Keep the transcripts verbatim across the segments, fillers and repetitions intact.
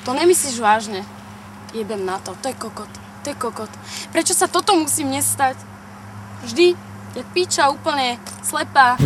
To nemyslíš vážne. Jebem na to, to je kokot, to je kokot. Prečo sa toto musí mne stať? Vždy, jak píča, úplne slepá.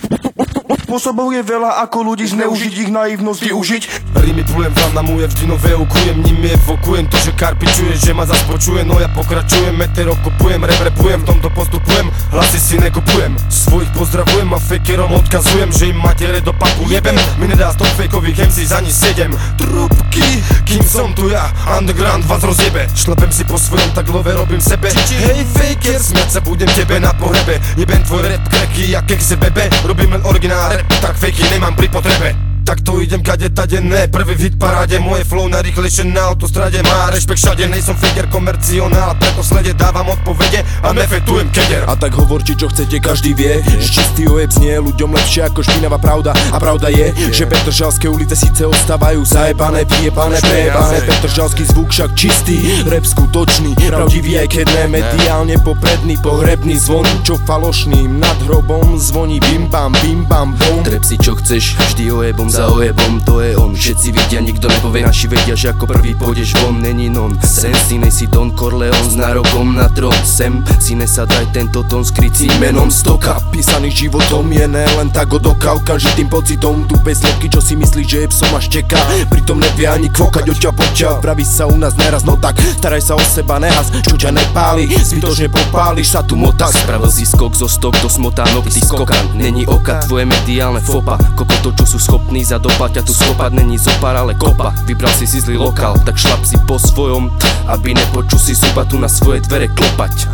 Spôsobov je veľa, ako ľudí zneužiť, ich naivnosť využiť. Rímy plujem vám na moje vždy nové ukujem, nimi evokujem to, že Karpi čuje, že ma zas počuje. No ja pokračujem, metero kopujem, rap repujem, v tomto postupujem, hlasy si nekupujem. Svojich pozdravujem a fakerom odkazujem, že im matere do papu jebem. Mi nedá z top fakeových em cé za ni sedem trubky, kým som tu ja, underground vás rozjebe. Šlepem si po svojom, tak love robím sebe. Hej faker, smiať sa budem tebe na pohrebe. Jebem tvoj rap kreky, jak kekse bebe. Robím len originál rap, tak fakey nemám pri potrebe. Tak to idem kade tade, ne, prvý v hit paráde. Moje flow najrýchlejšie na autostrade, má rešpekt všade. Nejsom faker komercionál, preto slede dávam odpovede a nefetujem keder. A tak hovorte čo chcete, každý vie, že čistý ojeb znie ľuďom lepšie ako špinavá pravda. A pravda je, že Petržalské ulice síce ostávajú zajebané, vyjebané, prejebané. Petržalský zvuk však čistý, rap skutočný, pravdivý aj keď ne mediálne popredný. Pohrebný zvon, čo falošným nad hrobom zvoní bim bam, bim bam, bom. Trep si čo chceš, vždy ojebom za ojebom, to je on. Všetci vidia, nikto nepovie, naši vedia, že ako prvý pôjdeš von, není non. Sem si nejsi Don Corleone s nárokom na trón. Sem si nesadaj tento tón skrytý menom Stoka. Písaný životom je ne len tak od oka, okamžitým pocitom tu bez slepky, čo si myslíš, že je psom až čeká. Pritom nevie ani kvokať oťa poťa. Praví sa u nás neraz, no tak staraj sa o seba, nehas, čo ťa nepáli, zbytočne popáliš sa tu motak. Spravil si skok zo stok do smotánok, ty skokan, není oka, tvoje mediálne fopa. Koko to, čo sú schopní zadopať, ťa tu skopať není zopár, ale kopa. Vybral si si zlý lokál, tak šlap si po svojom, aby nepočul si zuba tu na svoje dvere klopať.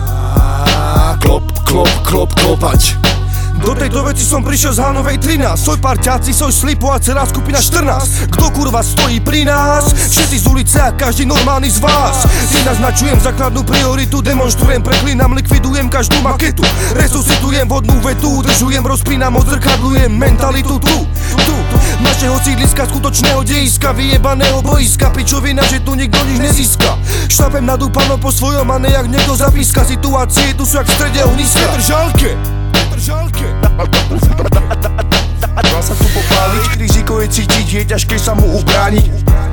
Klop, klop, klop, klopať. Do tejto veci som prišiel z Hanovej trinásť. Soj parťáci, soj slipo a celá skupina štrnásť. Kto kurva stojí pri nás? Všetci z ulice a každý normálny z vás. Si naznačujem základnú prioritu, demonštrujem, preklinám, likvidujem každú maketu. Resuscitujem vodnú vetu, udržujem, rozpínam, odzrkadlujem mentalitu tu, tu našeho sídliska, skutočného dejiska, vyjebaného boiska. Pičovina, že tu nikto nič nezíska. Šlapem nadúpano po svojom a nejak niekto zapíska. Situácie tu sú jak v strede ohniska. Petržalke, Petržalke. Dá sa tu popáliť, riziko je cítiť, je ťažké sa mu ubrániť.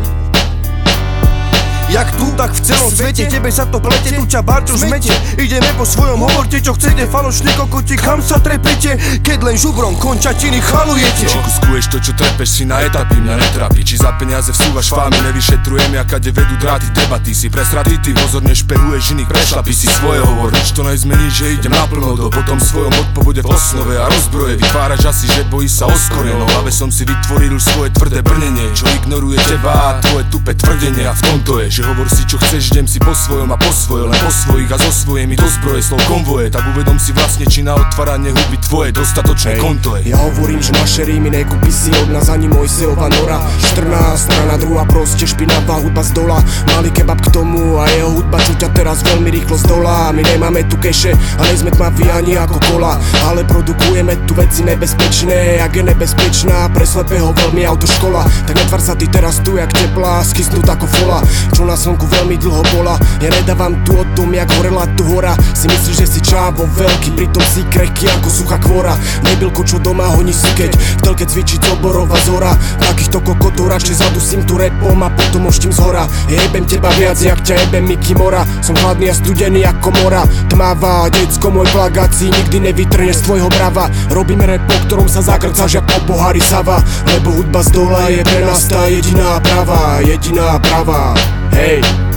Jak tu, tak v celom svete, tebe sa to plete, tu ťa barčo zmete. Ideme po svojom, hovorte čo chcete, falošný kokoti, kam sa trepete, keď len žubrom končatiny chalujete. Či kuskuješ to, čo trepeš, si na etapy, mňa netrápi. Či za peniaze vsúvaš fámy, nevyšetrujem, akade vedú dráty, debaty. Si presratý, ty pozorne šperuješ iných, prešlapí si svoje hovor. Nič to nezmení, že idem naplno do potom svojom odpovede v osnove a rozbroje. Vytváraš asi, že bojí sa oskore, no hlave som si vytvoril už svoje tvrdé brnenie, čo ignoruje teba a tvoje tupe tvrdenie. A v tomto je, že hovor si čo chceš, idem si po svojom a po svoje, len po svojich a so svojimi do zbroje slov konvoje. Tak uvedom si vlastne, či na otváranie huby tvoje dostatočné hey, konto je. Ja hovorím, že naše rímy nekúpi si od nás ani Mojsejova nora. štrnásť strana druhá, proste špinavá hudba z dola. Malý kebab k tomu a jeho hudba, čo ťa teraz veľmi rýchlo zdolá. My nemáme tu keše a nejsme tmaví ani ako kola, ale produkujeme tu veci nebezpečné. Jak je nebezpečná pre slepého veľmi autoškola, tak netvar sa ty teraz tu jak teplá, skysnut ako fola, čo na slnku veľmi dlho bola. Ja nedávam tu o tom, jak horela tu hora. Si myslíš, že si čávo veľký, pritom si krehký ako suchá kvora. Nebilko, čo doma honí si keď v telke cvičí Coborova zora. Takýchto kokotov radšej zadusím tu repom a potom oštím zhora. Jebem teba viac, jak ťa jebem Mickey Mora. Som chladný a studený ako mora. Tmavá, decko, môj plagát si nikdy nevytrneš z tvojho brava. Robím rap, po ktorom sa zakrcáš jak po pohári Sava. Lebo hudba z dola je pre nás tá jediná pravá, jediná pravá. Hej.